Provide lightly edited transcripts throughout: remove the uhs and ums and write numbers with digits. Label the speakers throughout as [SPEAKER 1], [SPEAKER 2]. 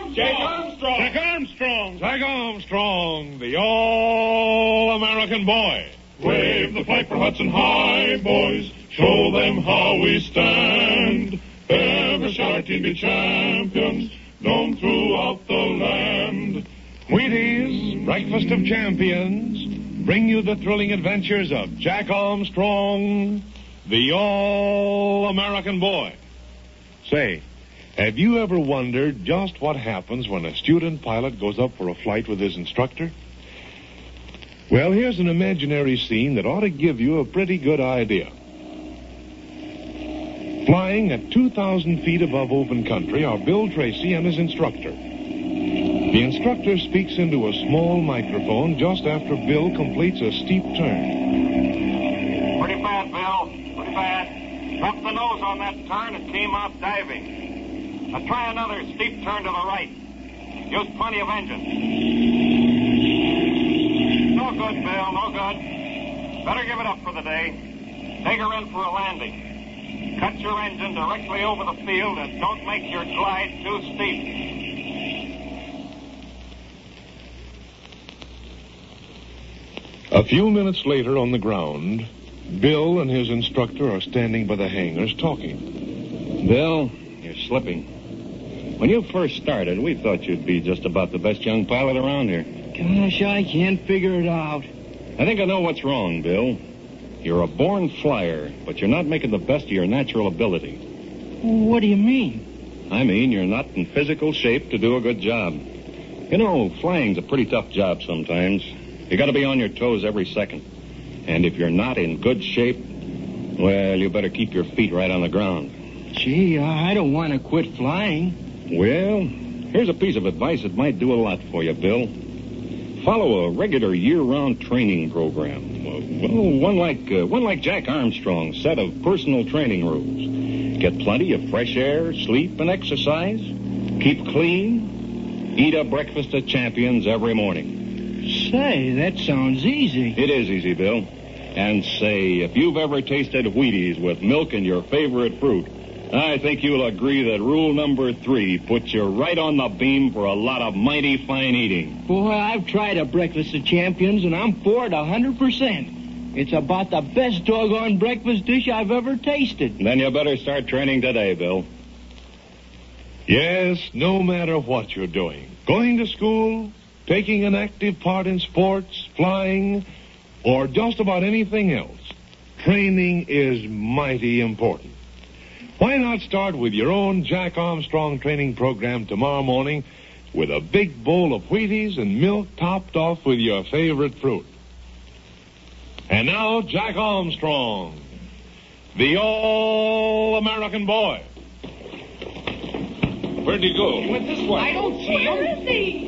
[SPEAKER 1] Jack Armstrong!
[SPEAKER 2] Jack Armstrong! Jack Armstrong, the all-American boy.
[SPEAKER 1] Wave the flag for Hudson High, boys. Show them how we stand. Ever shall our team be champions, known throughout the land.
[SPEAKER 2] Wheaties, Breakfast of Champions, bring you the thrilling adventures of Jack Armstrong, the all-American boy. Say, have you ever wondered just what happens when a student pilot goes up for a flight with his instructor? Well, here's an imaginary scene that ought to give you a pretty good idea. Flying at 2,000 feet above open country are Bill Tracy and his instructor. The instructor speaks into a small microphone just after Bill completes a steep turn.
[SPEAKER 3] Pretty bad, Bill. Pretty bad. Dropped the nose on that turn and came out diving. Now try another steep turn to the right. Use plenty of engine. No good, Bill, no good. Better give it up for the day. Take her in for a landing. Cut your engine directly over the field and don't make your glide too steep.
[SPEAKER 2] A few minutes later on the ground, Bill and his instructor are standing by the hangars talking.
[SPEAKER 3] Bill, you're slipping. When you first started, we thought you'd be just about the best young pilot around here.
[SPEAKER 4] Gosh, I can't figure it out.
[SPEAKER 3] I think I know what's wrong, Bill. You're a born flyer, but you're not making the best of your natural ability.
[SPEAKER 4] What do you mean?
[SPEAKER 3] I mean, you're not in physical shape to do a good job. You know, flying's a pretty tough job sometimes. You got to be on your toes every second. And if you're not in good shape, well, you better keep your feet right on the ground.
[SPEAKER 4] Gee, I don't want to quit flying.
[SPEAKER 3] Well, here's a piece of advice that might do a lot for you, Bill. Follow a regular year-round training program. Well, one like Jack Armstrong's set of personal training rules. Get plenty of fresh air, sleep, and exercise. Keep clean. Eat a breakfast of champions every morning.
[SPEAKER 4] Say, that sounds easy.
[SPEAKER 3] It is easy, Bill. And say, if you've ever tasted Wheaties with milk and your favorite fruit, I think you'll agree that rule number 3 puts you right on the beam for a lot of mighty fine eating.
[SPEAKER 4] Boy, I've tried a breakfast of champions, and I'm for it 100%. It's about the best doggone breakfast dish I've ever tasted.
[SPEAKER 3] Then you better start training today, Bill.
[SPEAKER 2] Yes, no matter what you're doing, going to school, taking an active part in sports, flying, or just about anything else, training is mighty important. Why not start with your own Jack Armstrong training program tomorrow morning with a big bowl of Wheaties and milk topped off with your favorite fruit? And now, Jack Armstrong, the all-American boy. Where'd he go?
[SPEAKER 1] He went this way.
[SPEAKER 5] I don't see him. Where is he?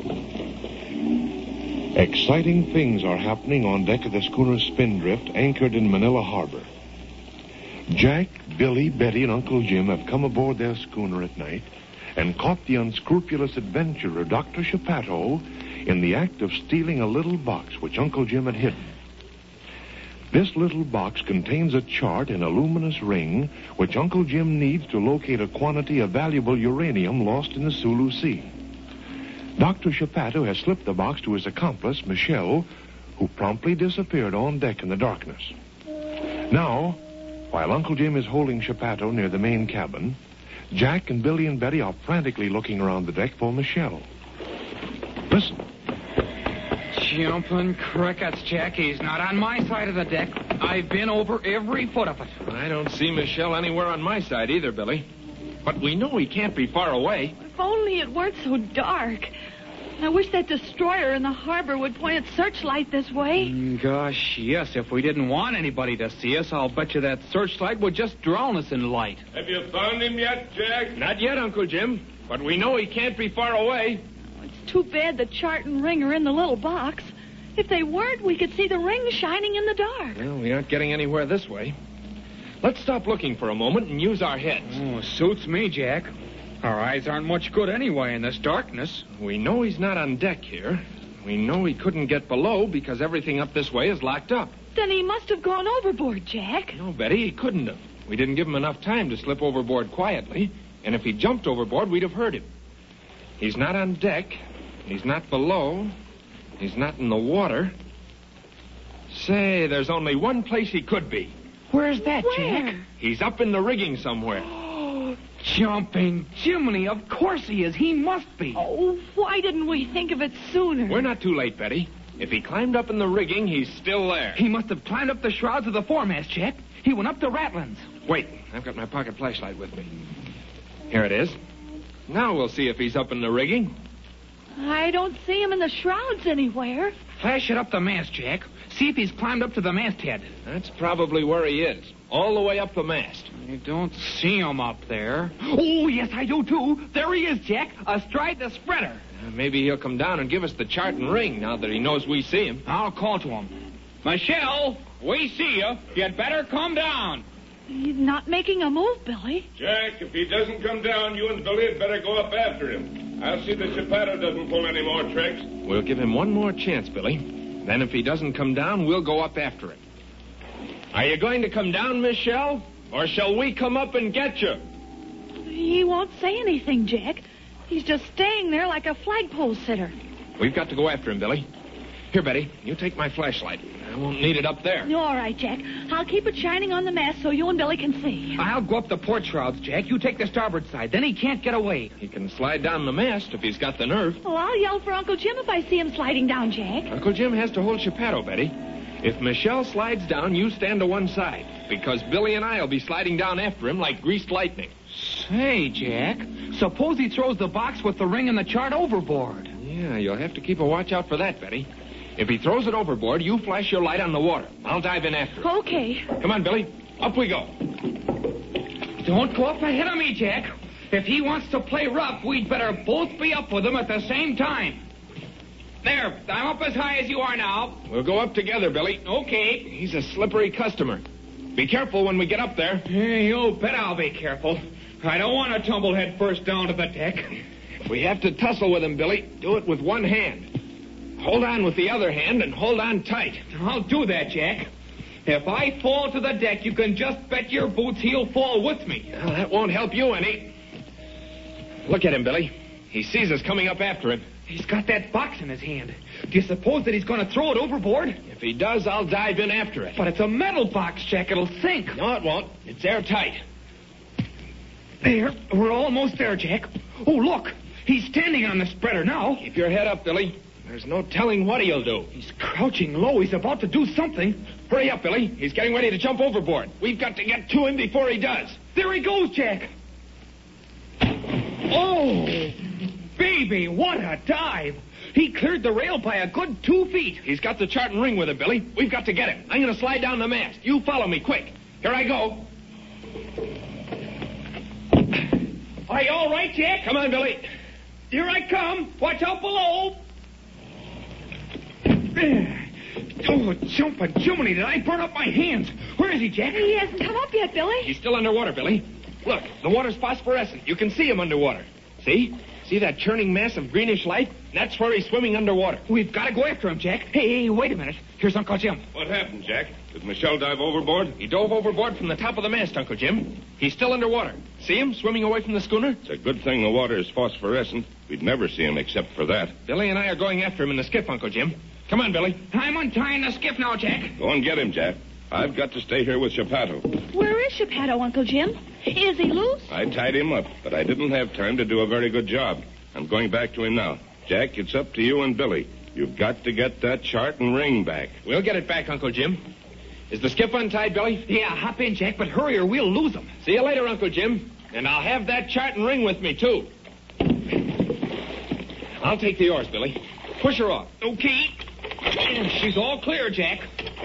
[SPEAKER 2] Exciting things are happening on deck of the schooner Spindrift, anchored in Manila Harbor. Jack, Billy, Betty, and Uncle Jim have come aboard their schooner at night and caught the unscrupulous adventurer, Dr. Chapato, in the act of stealing a little box which Uncle Jim had hidden. This little box contains a chart and a luminous ring which Uncle Jim needs to locate a quantity of valuable uranium lost in the Sulu Sea. Dr. Chapato has slipped the box to his accomplice, Michelle, who promptly disappeared on deck in the darkness. Now, while Uncle Jim is holding Chapato near the main cabin, Jack and Billy and Betty are frantically looking around the deck for Michelle. Listen.
[SPEAKER 6] Jumping crickets, Jack. He's not on my side of the deck. I've been over every foot of it.
[SPEAKER 7] I don't see Michelle anywhere on my side either, Billy. But we know he can't be far away.
[SPEAKER 5] If only it weren't so dark. I wish that destroyer in the harbor would point its searchlight this way.
[SPEAKER 6] Gosh, yes, if we didn't want anybody to see us, I'll bet you that searchlight would just drown us in light.
[SPEAKER 1] Have you found him yet, Jack?
[SPEAKER 7] Not yet, Uncle Jim. But we know he can't be far away.
[SPEAKER 5] It's too bad the chart and ring are in the little box. If they weren't, we could see the ring shining in the dark.
[SPEAKER 7] Well, we aren't getting anywhere this way. Let's stop looking for a moment and use our heads.
[SPEAKER 6] Oh, suits me, Jack. Our eyes aren't much good anyway in this darkness.
[SPEAKER 7] We know he's not on deck here. We know he couldn't get below because everything up this way is locked up.
[SPEAKER 5] Then he must have gone overboard, Jack.
[SPEAKER 7] No, Betty, he couldn't have. We didn't give him enough time to slip overboard quietly. And if he jumped overboard, we'd have heard him. He's not on deck. He's not below. He's not in the water. Say, there's only one place he could be.
[SPEAKER 4] Where's that,
[SPEAKER 5] Where?
[SPEAKER 4] Jack?
[SPEAKER 7] He's up in the rigging somewhere.
[SPEAKER 6] Jumping Jiminy, of course he is. He must be.
[SPEAKER 5] Oh, why didn't we think of it sooner?
[SPEAKER 7] We're not too late, Betty. If he climbed up in the rigging, he's still there.
[SPEAKER 6] He must have climbed up the shrouds of the foremast, Jack. He went up the ratlins.
[SPEAKER 7] Wait, I've got my pocket flashlight with me. Here it is. Now we'll see if he's up in the rigging.
[SPEAKER 5] I don't see him in the shrouds anywhere.
[SPEAKER 6] Flash it up the mast, Jack. See if he's climbed up to the masthead.
[SPEAKER 7] That's probably where he is. All the way up the mast.
[SPEAKER 6] I don't see him up there. Oh, yes, I do, too. There he is, Jack, astride the spreader.
[SPEAKER 7] Maybe he'll come down and give us the chart and ring now that he knows we see him.
[SPEAKER 6] I'll call to him. Michelle, we see you. You'd better come down.
[SPEAKER 5] He's not making a move, Billy.
[SPEAKER 1] Jack, if he doesn't come down, you and Billy had better go up after him. I'll see that Chapato doesn't pull any more tricks.
[SPEAKER 7] We'll give him one more chance, Billy. Then if he doesn't come down, we'll go up after him. Are you going to come down, Michelle? Or shall we come up and get you?
[SPEAKER 5] He won't say anything, Jack. He's just staying there like a flagpole sitter.
[SPEAKER 7] We've got to go after him, Billy. Here, Betty, you take my flashlight. I won't need it up there.
[SPEAKER 5] All right, Jack. I'll keep it shining on the mast so you and Billy can see.
[SPEAKER 6] I'll go up the port shrouds, Jack. You take the starboard side. Then he can't get away.
[SPEAKER 7] He can slide down the mast if he's got the nerve.
[SPEAKER 5] Oh, I'll yell for Uncle Jim if I see him sliding down, Jack.
[SPEAKER 7] Uncle Jim has to hold Chapato, Betty. If Michelle slides down, you stand to one side, because Billy and I will be sliding down after him like greased lightning.
[SPEAKER 6] Say, Jack, suppose he throws the box with the ring and the chart overboard.
[SPEAKER 7] Yeah, you'll have to keep a watch out for that, Betty. If he throws it overboard, you flash your light on the water. I'll dive in after him.
[SPEAKER 5] Okay.
[SPEAKER 7] Come on, Billy. Up we go.
[SPEAKER 6] Don't go up ahead of me, Jack. If he wants to play rough, we'd better both be up with him at the same time. There, I'm up as high as you are now.
[SPEAKER 7] We'll go up together, Billy.
[SPEAKER 6] Okay.
[SPEAKER 7] He's a slippery customer. Be careful when we get up there.
[SPEAKER 6] Hey, you bet I'll be careful. I don't want to tumble head first down to the deck.
[SPEAKER 7] If we have to tussle with him, Billy, do it with one hand. Hold on with the other hand and hold on tight.
[SPEAKER 6] I'll do that, Jack. If I fall to the deck, you can just bet your boots he'll fall with me.
[SPEAKER 7] Well, that won't help you any. Look at him, Billy. He sees us coming up after him.
[SPEAKER 6] He's got that box in his hand. Do you suppose that he's going to throw it overboard?
[SPEAKER 7] If he does, I'll dive in after it.
[SPEAKER 6] But it's a metal box, Jack. It'll sink.
[SPEAKER 7] No, it won't. It's airtight.
[SPEAKER 6] There. We're almost there, Jack. Oh, look. He's standing on the spreader now.
[SPEAKER 7] Keep your head up, Billy. There's no telling what he'll do.
[SPEAKER 6] He's crouching low. He's about to do something.
[SPEAKER 7] Hurry up, Billy. He's getting ready to jump overboard. We've got to get to him before he does.
[SPEAKER 6] There he goes, Jack. Oh, baby, what a dive. He cleared the rail by a good 2 feet.
[SPEAKER 7] He's got the chart and ring with him, Billy. We've got to get him. I'm going to slide down the mast. You follow me, quick. Here I go.
[SPEAKER 6] Are you all right, Jack?
[SPEAKER 7] Come on, Billy.
[SPEAKER 6] Here I come. Watch out below. Oh, jumping Jiminy, did I burn up my hands? Where is he, Jack?
[SPEAKER 5] He hasn't come up yet, Billy.
[SPEAKER 7] He's still underwater, Billy. Look, the water's phosphorescent. You can see him underwater. See? See that churning mass of greenish light? That's where he's swimming underwater.
[SPEAKER 6] We've got to go after him, Jack. Hey, wait a minute. Here's Uncle Jim.
[SPEAKER 1] What happened, Jack? Did Michelle dive overboard?
[SPEAKER 7] He dove overboard from the top of the mast, Uncle Jim. He's still underwater. See him swimming away from the schooner?
[SPEAKER 1] It's a good thing the water is phosphorescent. We'd never see him except for that.
[SPEAKER 7] Billy and I are going after him in the skiff, Uncle Jim. Come on, Billy.
[SPEAKER 6] I'm untying the skiff now, Jack.
[SPEAKER 1] Go and get him, Jack. I've got to stay here with Chapato.
[SPEAKER 5] Where is Chapato, Uncle Jim? Is he loose?
[SPEAKER 1] I tied him up, but I didn't have time to do a very good job. I'm going back to him now. Jack, it's up to you and Billy. You've got to get that chart and ring back.
[SPEAKER 7] We'll get it back, Uncle Jim. Is the skiff untied, Billy?
[SPEAKER 6] Yeah, hop in, Jack, but hurry or we'll lose him.
[SPEAKER 7] See you later, Uncle Jim. And I'll have that chart and ring with me, too. I'll take the oars, Billy. Push her off.
[SPEAKER 6] Okay. She's all clear, Jack.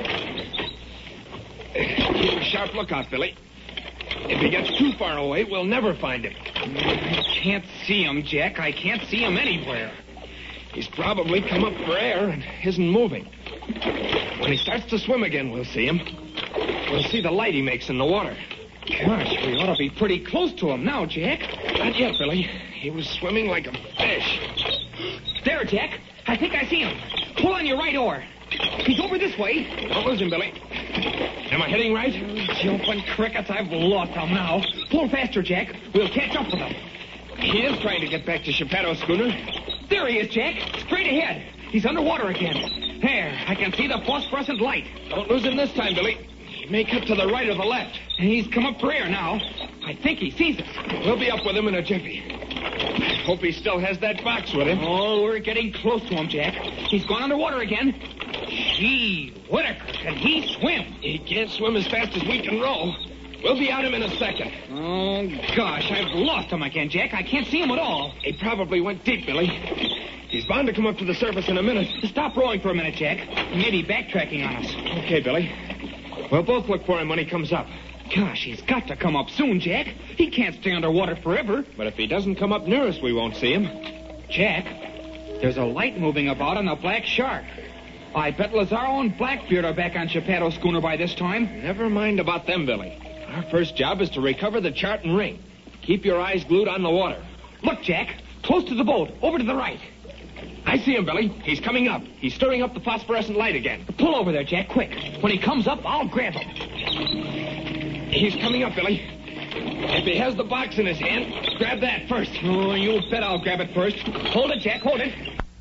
[SPEAKER 7] Keep a sharp lookout, Billy. If he gets too far away, we'll never find him.
[SPEAKER 6] I can't see him, Jack. I can't see him anywhere.
[SPEAKER 7] He's probably come up for air and isn't moving. When he starts to swim again, we'll see him. We'll see the light he makes in the water.
[SPEAKER 6] Gosh, we ought to be pretty close to him now, Jack.
[SPEAKER 7] Not yet, Billy. He was swimming like a fish.
[SPEAKER 6] There, Jack. I think I see him. Pull on your right oar. He's over this way.
[SPEAKER 7] Don't lose him, Billy. Am I heading right?
[SPEAKER 6] Jumping crickets, I've lost him now. Pull faster, Jack. We'll catch up with him.
[SPEAKER 7] He is trying to get back to Geppetto's schooner.
[SPEAKER 6] There he is, Jack. Straight ahead. He's underwater again. There, I can see the phosphorescent light.
[SPEAKER 7] Don't lose him this time, Billy. He may cut to the right or the left.
[SPEAKER 6] He's come up for air now. I think he sees us.
[SPEAKER 7] We'll be up with him in a jiffy. Hope he still has that box with him.
[SPEAKER 6] Oh, we're getting close to him, Jack. He's gone underwater again. Gee, Whitaker, can he swim?
[SPEAKER 7] He can't swim as fast as we can row. We'll be on him in a second.
[SPEAKER 6] Oh, gosh, I've lost him again, Jack. I can't see him at all.
[SPEAKER 7] He probably went deep, Billy. He's bound to come up to the surface in a minute.
[SPEAKER 6] Stop rowing for a minute, Jack. He may be backtracking on us.
[SPEAKER 7] Okay, Billy. We'll both look for him when he comes up.
[SPEAKER 6] Gosh, he's got to come up soon, Jack. He can't stay underwater forever.
[SPEAKER 7] But if he doesn't come up near us, we won't see him.
[SPEAKER 6] Jack, there's a light moving about on the Black Shark. I bet Lazaro and Blackbeard are back on Geppetto's schooner by this time.
[SPEAKER 7] Never mind about them, Billy. Our first job is to recover the chart and ring. Keep your eyes glued on the water.
[SPEAKER 6] Look, Jack, close to the boat, over to the right.
[SPEAKER 7] I see him, Billy. He's coming up. He's stirring up the phosphorescent light again.
[SPEAKER 6] Pull over there, Jack, quick. When he comes up, I'll grab him.
[SPEAKER 7] He's coming up, Billy. If he has the box in his hand, grab that first.
[SPEAKER 6] Oh, you bet I'll grab it first. Hold it, Jack, hold it.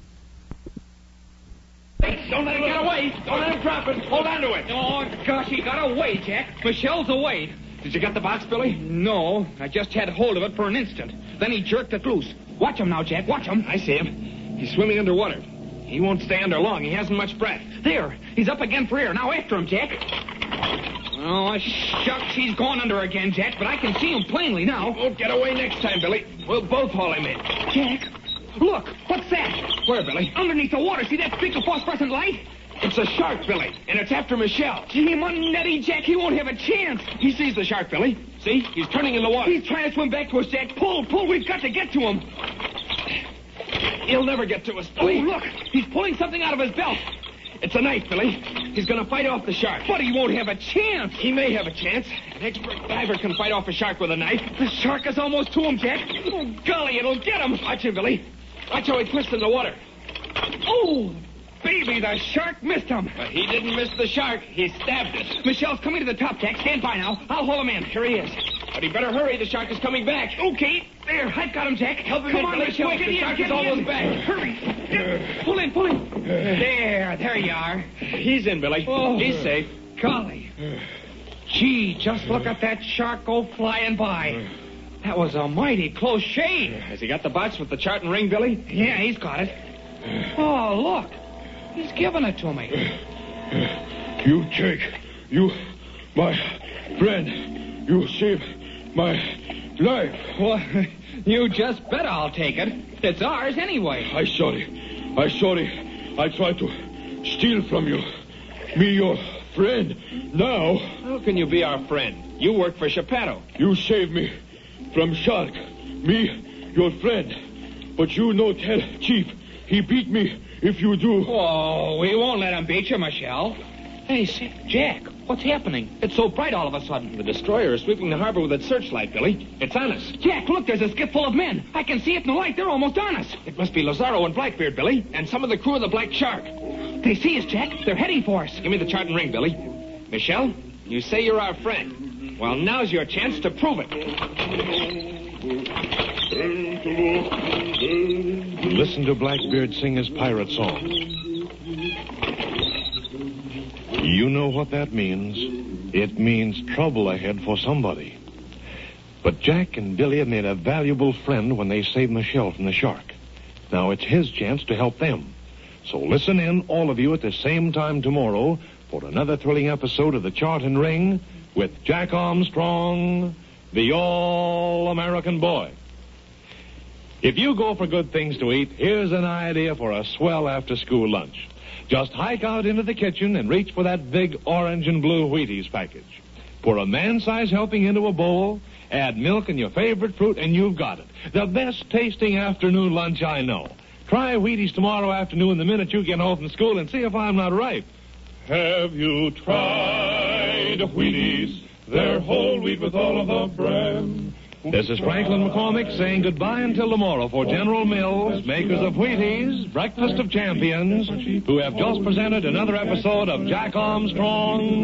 [SPEAKER 7] Don't let him get away. Don't let him drop it. Hold on to it.
[SPEAKER 6] Oh, gosh, he got away, Jack. Michelle's away.
[SPEAKER 7] Did you get the box, Billy?
[SPEAKER 6] No, I just had hold of it for an instant. Then he jerked it loose. Watch him now, Jack, watch him.
[SPEAKER 7] I see him. He's swimming underwater. He won't stay under long. He hasn't much breath.
[SPEAKER 6] There, he's up again for air. Now after him, Jack. Oh, shucks, he's gone under again, Jack, but I can see him plainly now.
[SPEAKER 7] He won't get away next time, Billy. We'll both haul him in.
[SPEAKER 6] Jack, look, what's that?
[SPEAKER 7] Where, Billy?
[SPEAKER 6] Underneath the water. See that streak of phosphorescent light?
[SPEAKER 7] It's a shark, Billy, and it's after Michelle.
[SPEAKER 6] Gee, Nettie, Jack, he won't have a chance.
[SPEAKER 7] He sees the shark, Billy. See? He's turning in the water.
[SPEAKER 6] He's trying to swim back to us, Jack. Pull, we've got to get to him.
[SPEAKER 7] He'll never get to us, Billy.
[SPEAKER 6] Oh, look, he's pulling something out of his belt.
[SPEAKER 7] It's a knife, Billy. He's going to fight off the shark.
[SPEAKER 6] But he won't have a chance.
[SPEAKER 7] He may have a chance. An expert diver can fight off a shark with a knife.
[SPEAKER 6] The shark is almost to him, Jack. Oh, golly, it'll get him.
[SPEAKER 7] Watch him, Billy. Watch how he twists in the water.
[SPEAKER 6] Oh, baby, the shark missed him.
[SPEAKER 7] But he didn't miss the shark. He stabbed it.
[SPEAKER 6] Michelle's coming to the top, Jack. Stand by now. I'll haul him in.
[SPEAKER 7] Here he is. But he better hurry. The shark is coming back.
[SPEAKER 6] Okay. There, I've got him, Jack.
[SPEAKER 7] Help him
[SPEAKER 6] Come
[SPEAKER 7] in,
[SPEAKER 6] on,
[SPEAKER 7] Billy.
[SPEAKER 6] Michelle.
[SPEAKER 7] Quick,
[SPEAKER 6] Get
[SPEAKER 7] the
[SPEAKER 6] in,
[SPEAKER 7] shark
[SPEAKER 6] get
[SPEAKER 7] is almost
[SPEAKER 6] in.
[SPEAKER 7] back.
[SPEAKER 6] Hurry. Pull in. There you are.
[SPEAKER 7] He's in, Billy.
[SPEAKER 6] Oh.
[SPEAKER 7] He's safe.
[SPEAKER 6] Golly. Gee, just look at that shark go flying by. That was a mighty close shave.
[SPEAKER 7] Has he got the box with the chart and ring, Billy?
[SPEAKER 6] Yeah, he's got it. Oh, look. He's giving it to me.
[SPEAKER 1] You take. You, my friend. You saved my life.
[SPEAKER 6] Well, you just bet I'll take it. It's ours anyway.
[SPEAKER 1] I'm sorry. I tried to steal from you. Me, your friend. Now,
[SPEAKER 7] How can you be our friend? You work for Geppetto.
[SPEAKER 1] you saved me from shark. Me, your friend. But you no tell Chief. He beat me if you do.
[SPEAKER 6] Oh, we won't let him beat you, Michelle. Hey, say, Jack, what's happening? It's so bright all of a sudden.
[SPEAKER 7] The destroyer is sweeping the harbor with its searchlight, Billy. It's on us.
[SPEAKER 6] Jack, look, there's a skiff full of men. I can see it in the light. They're almost on us.
[SPEAKER 7] It must be Lazaro and Blackbeard, Billy, and some of the crew of the Black Shark.
[SPEAKER 6] They see us, Jack. They're heading for us.
[SPEAKER 7] Give me the chart and ring, Billy. Michelle, you say you're our friend. Well, now's your chance to prove it.
[SPEAKER 2] Listen to Blackbeard sing his pirate song. You know what that means. It means trouble ahead for somebody. But Jack and Billy have made a valuable friend when they saved Michelle from the shark. Now it's his chance to help them. So listen in, all of you, at the same time tomorrow for another thrilling episode of The Chart and Ring with Jack Armstrong, the All-American Boy. If you go for good things to eat, here's an idea for a swell after-school lunch. Just hike out into the kitchen and reach for that big orange and blue Wheaties package. Pour a man-size helping into a bowl, add milk and your favorite fruit, and you've got it. The best-tasting afternoon lunch I know. Try Wheaties tomorrow afternoon the minute you get home from school and see if I'm not right.
[SPEAKER 1] Have you tried Wheaties? They're whole wheat with all of the bran.
[SPEAKER 2] This is Franklin McCormick saying goodbye until tomorrow for General Mills, makers of Wheaties, Breakfast of Champions, who have just presented another episode of Jack Armstrong